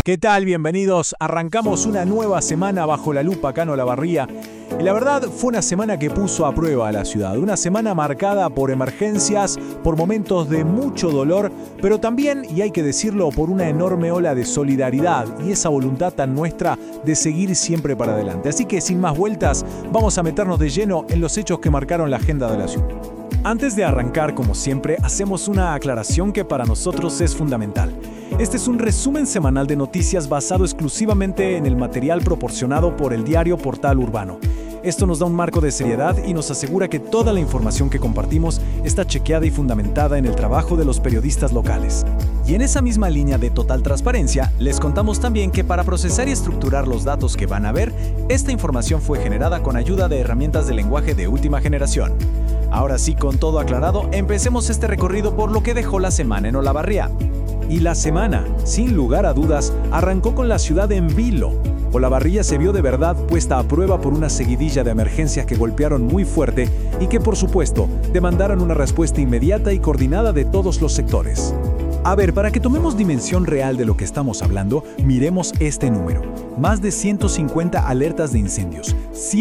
¿Qué tal? Bienvenidos. Arrancamos una nueva semana bajo la lupa acá en Olavarría. Y la verdad fue una semana que puso a prueba a la ciudad. Una semana marcada por emergencias, por momentos de mucho dolor, pero también, y hay que decirlo, por una enorme ola de solidaridad y esa voluntad tan nuestra de seguir siempre para adelante. Así que sin más vueltas, vamos a meternos de lleno en los hechos que marcaron la agenda de la ciudad. Antes de arrancar, como siempre, hacemos una aclaración que para nosotros es fundamental. Este es un resumen semanal de noticias basado exclusivamente en el material proporcionado por el diario Portal Urbano. Esto nos da un marco de seriedad y nos asegura que toda la información que compartimos está chequeada y fundamentada en el trabajo de los periodistas locales. Y en esa misma línea de total transparencia, les contamos también que para procesar y estructurar los datos que van a ver, esta información fue generada con ayuda de herramientas de lenguaje de última generación. Ahora sí, con todo aclarado, empecemos este recorrido por lo que dejó la semana en Olavarría. Y la semana, sin lugar a dudas, arrancó con la ciudad en vilo. Olavarría se vio de verdad puesta a prueba por una seguidilla de emergencias que golpearon muy fuerte y que, por supuesto, demandaron una respuesta inmediata y coordinada de todos los sectores. A ver, para que tomemos dimensión real de lo que estamos hablando, miremos este número. Más de 150 alertas de incendios.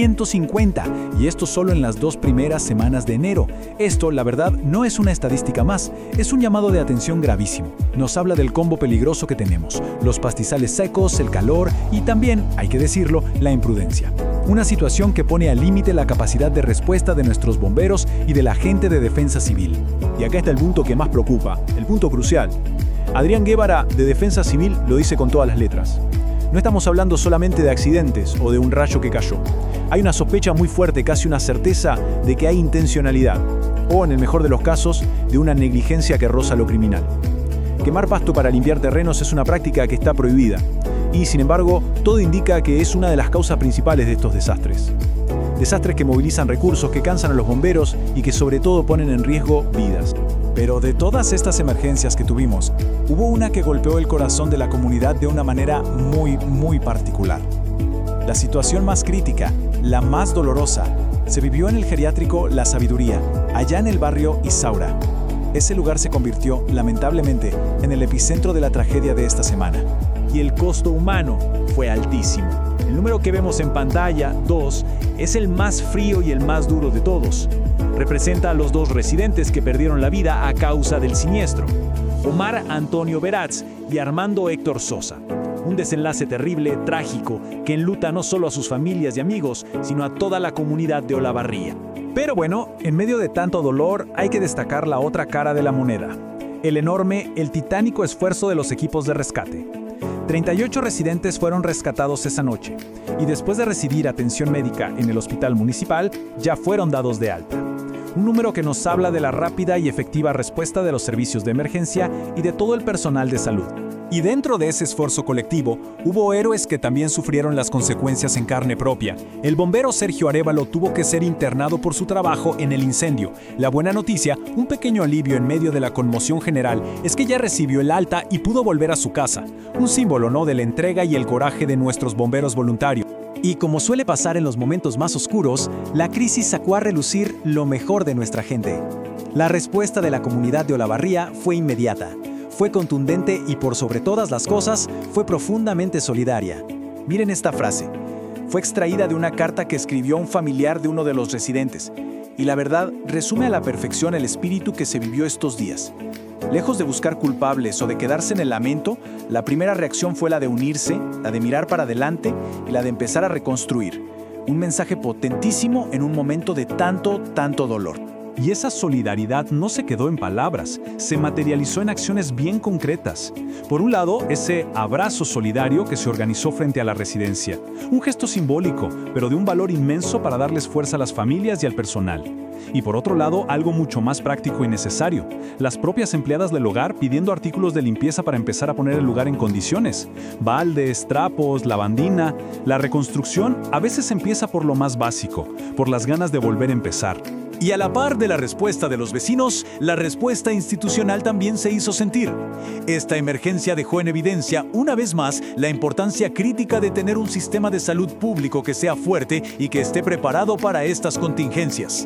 150, y esto solo en las 2 primeras semanas de enero. Esto, la verdad, no es una estadística más, es un llamado de atención gravísimo. Nos habla del combo peligroso que tenemos, los pastizales secos, el calor y también, hay que decirlo, la imprudencia. Una situación que pone al límite la capacidad de respuesta de nuestros bomberos y de la gente de defensa civil. Y acá está el punto que más preocupa, el punto crucial. Adrián Guevara, de Defensa Civil, lo dice con todas las letras. No estamos hablando solamente de accidentes o de un rayo que cayó. Hay una sospecha muy fuerte, casi una certeza, de que hay intencionalidad, o en el mejor de los casos, de una negligencia que roza lo criminal. Quemar pasto para limpiar terrenos es una práctica que está prohibida, y sin embargo, todo indica que es una de las causas principales de estos desastres. Desastres que movilizan recursos, que cansan a los bomberos y que sobre todo ponen en riesgo vidas. Pero de todas estas emergencias que tuvimos, hubo una que golpeó el corazón de la comunidad de una manera muy particular. La situación más crítica, la más dolorosa, se vivió en el geriátrico La Sabiduría, allá en el barrio Isaura. Ese lugar se convirtió, lamentablemente, en el epicentro de la tragedia de esta semana. Y el costo humano fue altísimo. El número que vemos en pantalla, 2, es el más frío y el más duro de todos. Representa a los 2 residentes que perdieron la vida a causa del siniestro, Omar Antonio Veraz y Armando Héctor Sosa. Un desenlace terrible, trágico, que enluta no solo a sus familias y amigos, sino a toda la comunidad de Olavarría. Pero bueno, en medio de tanto dolor hay que destacar la otra cara de la moneda. El enorme, el titánico esfuerzo de los equipos de rescate. 38 residentes fueron rescatados esa noche y después de recibir atención médica en el hospital municipal, ya fueron dados de alta. Un número que nos habla de la rápida y efectiva respuesta de los servicios de emergencia y de todo el personal de salud. Y dentro de ese esfuerzo colectivo, hubo héroes que también sufrieron las consecuencias en carne propia. El bombero Sergio Arévalo tuvo que ser internado por su trabajo en el incendio. La buena noticia, un pequeño alivio en medio de la conmoción general, es que ya recibió el alta y pudo volver a su casa. Un símbolo, ¿no?, de la entrega y el coraje de nuestros bomberos voluntarios. Y como suele pasar en los momentos más oscuros, la crisis sacó a relucir lo mejor de nuestra gente. La respuesta de la comunidad de Olavarría fue inmediata. Fue contundente y por sobre todas las cosas, fue profundamente solidaria. Miren esta frase. Fue extraída de una carta que escribió un familiar de uno de los residentes. Y la verdad, resume a la perfección el espíritu que se vivió estos días. Lejos de buscar culpables o de quedarse en el lamento, la primera reacción fue la de unirse, la de mirar para adelante y la de empezar a reconstruir. Un mensaje potentísimo en un momento de tanto dolor. Y esa solidaridad no se quedó en palabras, se materializó en acciones bien concretas. Por un lado, ese abrazo solidario que se organizó frente a la residencia. Un gesto simbólico, pero de un valor inmenso para darles fuerza a las familias y al personal. Y por otro lado, algo mucho más práctico y necesario. Las propias empleadas del hogar pidiendo artículos de limpieza para empezar a poner el lugar en condiciones. Baldes, trapos, lavandina. La reconstrucción a veces empieza por lo más básico, por las ganas de volver a empezar. Y a la par de la respuesta de los vecinos, la respuesta institucional también se hizo sentir. Esta emergencia dejó en evidencia, una vez más, la importancia crítica de tener un sistema de salud público que sea fuerte y que esté preparado para estas contingencias.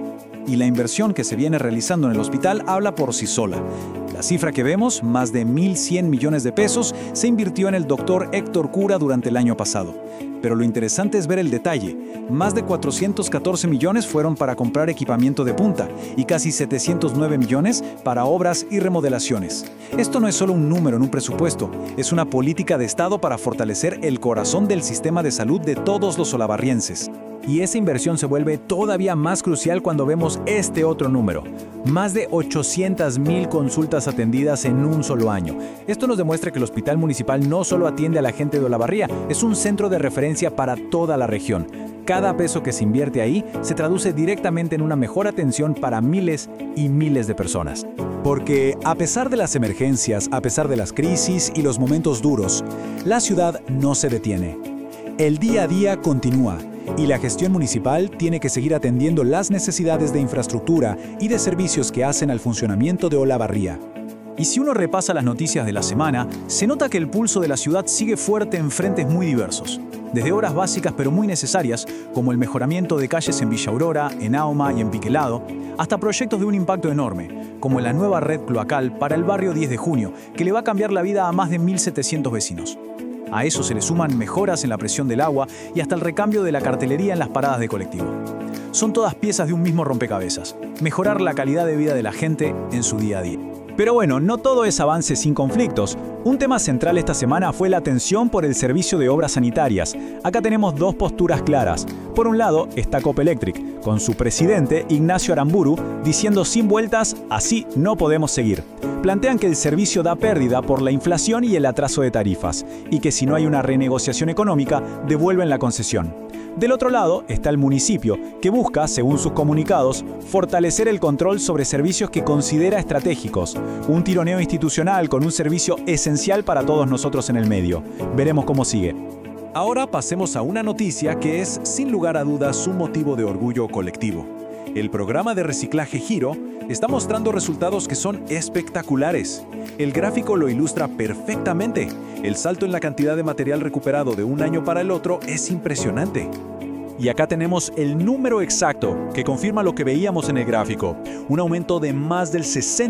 y la inversión que se viene realizando en el hospital habla por sí sola. La cifra que vemos, más de 1.100 millones de pesos, se invirtió en el doctor Héctor Cura durante el año pasado. Pero lo interesante es ver el detalle. Más de 414 millones fueron para comprar equipamiento de punta y casi 709 millones para obras y remodelaciones. Esto no es solo un número en un presupuesto, es una política de Estado para fortalecer el corazón del sistema de salud de todos los olavarrienses. Y esa inversión se vuelve todavía más crucial cuando vemos este otro número. Más de 800,000 consultas atendidas en un solo año. Esto nos demuestra que el Hospital Municipal no solo atiende a la gente de Olavarría, es un centro de referencia para toda la región. Cada peso que se invierte ahí se traduce directamente en una mejor atención para miles y miles de personas. Porque a pesar de las emergencias, a pesar de las crisis y los momentos duros, la ciudad no se detiene. El día a día continúa. Y la gestión municipal tiene que seguir atendiendo las necesidades de infraestructura y de servicios que hacen al funcionamiento de Olavarría. Y si uno repasa las noticias de la semana, se nota que el pulso de la ciudad sigue fuerte en frentes muy diversos. Desde obras básicas pero muy necesarias, como el mejoramiento de calles en Villa Aurora, en Auma y en Piquelado, hasta proyectos de un impacto enorme, como la nueva red cloacal para el barrio 10 de Junio, que le va a cambiar la vida a más de 1.700 vecinos. A eso se le suman mejoras en la presión del agua y hasta el recambio de la cartelería en las paradas de colectivo. Son todas piezas de un mismo rompecabezas, mejorar la calidad de vida de la gente en su día a día. Pero bueno, no todo es avance sin conflictos. Un tema central esta semana fue la atención por el servicio de obras sanitarias. Acá tenemos dos posturas claras. Por un lado está Copelectric, con su presidente Ignacio Aramburu, diciendo sin vueltas, así no podemos seguir. Plantean que el servicio da pérdida por la inflación y el atraso de tarifas, y que si no hay una renegociación económica, devuelven la concesión. Del otro lado está el municipio, que busca, según sus comunicados, fortalecer el control sobre servicios que considera estratégicos. Un tironeo institucional con un servicio esencial para todos nosotros en el medio. Veremos cómo sigue. Ahora pasemos a una noticia que es, sin lugar a dudas, un motivo de orgullo colectivo. El programa de reciclaje Giro está mostrando resultados que son espectaculares. El gráfico lo ilustra perfectamente. El salto en la cantidad de material recuperado de un año para el otro es impresionante. Y acá tenemos el número exacto que confirma lo que veíamos en el gráfico, un aumento de más del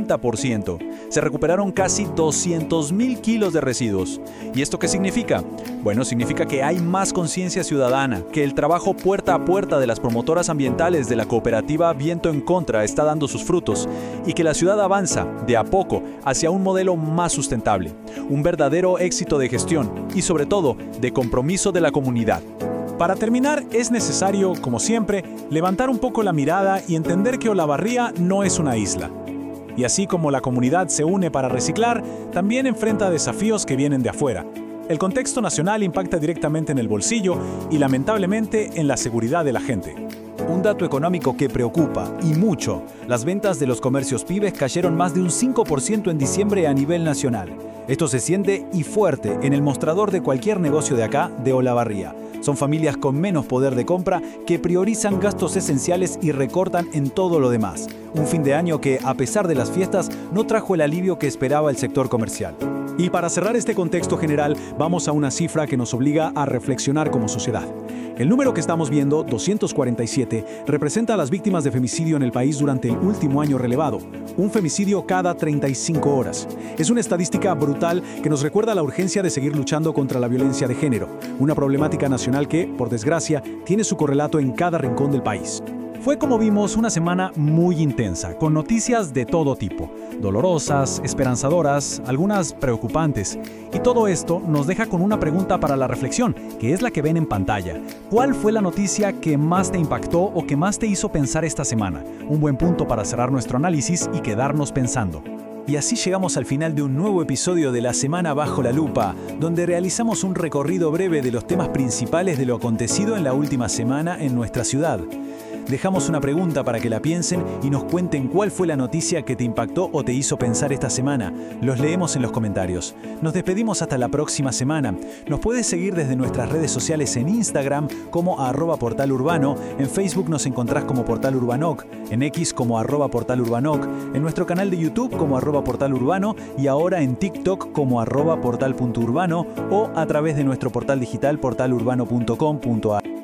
60%. Se recuperaron casi 200,000 kilos de residuos. ¿Y esto qué significa? Bueno, significa que hay más conciencia ciudadana, que el trabajo puerta a puerta de las promotoras ambientales de la cooperativa Viento en Contra está dando sus frutos y que la ciudad avanza, de a poco, hacia un modelo más sustentable, un verdadero éxito de gestión y sobre todo de compromiso de la comunidad. Para terminar, es necesario, como siempre, levantar un poco la mirada y entender que Olavarría no es una isla. Y así como la comunidad se une para reciclar, también enfrenta desafíos que vienen de afuera. El contexto nacional impacta directamente en el bolsillo y lamentablemente en la seguridad de la gente. Un dato económico que preocupa, y mucho. Las ventas de los comercios pymes cayeron más de un 5% en diciembre a nivel nacional. Esto se siente y fuerte en el mostrador de cualquier negocio de acá, de Olavarría. Son familias con menos poder de compra que priorizan gastos esenciales y recortan en todo lo demás. Un fin de año que, a pesar de las fiestas, no trajo el alivio que esperaba el sector comercial. Y para cerrar este contexto general, vamos a una cifra que nos obliga a reflexionar como sociedad. El número que estamos viendo, 247, representa a las víctimas de femicidio en el país durante el último año relevado. Un femicidio cada 35 horas. Es una estadística brutal que nos recuerda la urgencia de seguir luchando contra la violencia de género, una problemática nacional que, por desgracia, tiene su correlato en cada rincón del país. Fue, como vimos, una semana muy intensa, con noticias de todo tipo, dolorosas, esperanzadoras, algunas preocupantes. Y todo esto nos deja con una pregunta para la reflexión, que es la que ven en pantalla. ¿Cuál fue la noticia que más te impactó o que más te hizo pensar esta semana? Un buen punto para cerrar nuestro análisis y quedarnos pensando. Y así llegamos al final de un nuevo episodio de La Semana Bajo la Lupa, donde realizamos un recorrido breve de los temas principales de lo acontecido en la última semana en nuestra ciudad. Dejamos una pregunta para que la piensen y nos cuenten cuál fue la noticia que te impactó o te hizo pensar esta semana. Los leemos en los comentarios. Nos despedimos hasta la próxima semana. Nos puedes seguir desde nuestras redes sociales en Instagram como @portalurbano, en Facebook nos encontrás como Portal Urbanoc, en X como @portalurbanoc, en nuestro canal de YouTube como @portalurbano y ahora en TikTok como @portal.urbano o a través de nuestro portal digital portalurbano.com.ar.